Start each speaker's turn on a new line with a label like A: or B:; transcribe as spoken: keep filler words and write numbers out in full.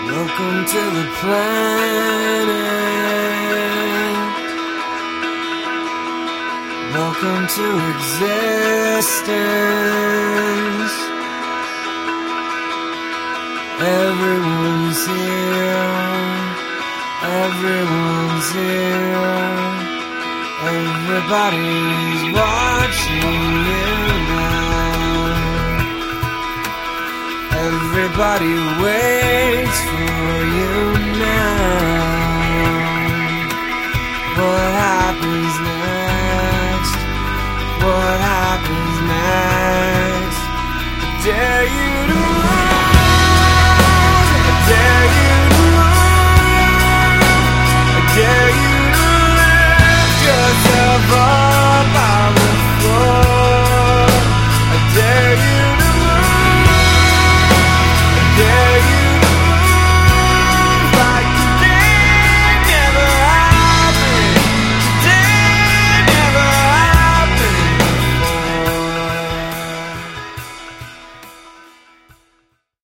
A: Welcome to the planet. Welcome to existence. Everyone's here. Everyone's here. Everybody's watching you now. Everybody waits for you now. What happens next? What happens next? I dare you